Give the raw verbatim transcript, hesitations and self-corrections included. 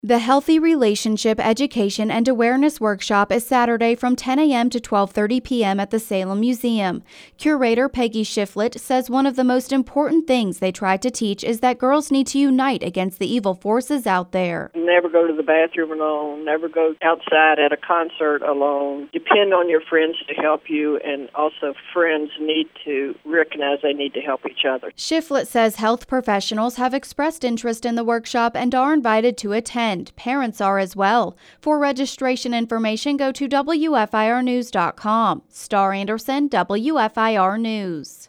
The Healthy Relationship Education and Awareness Workshop is Saturday from ten a.m. to twelve thirty p.m. at the Salem Museum. Curator Peggy Shiflett says one of the most important things they try to teach is that girls need to unite against the evil forces out there. Never go to the bathroom alone, never go outside at a concert alone. Depend on your friends to help you, and also friends need to recognize they need to help each other. Shiflett says health professionals have expressed interest in the workshop and are invited to attend. Parents are as well. For registration information, go to W F I R news dot com. Star Anderson, W F I R News.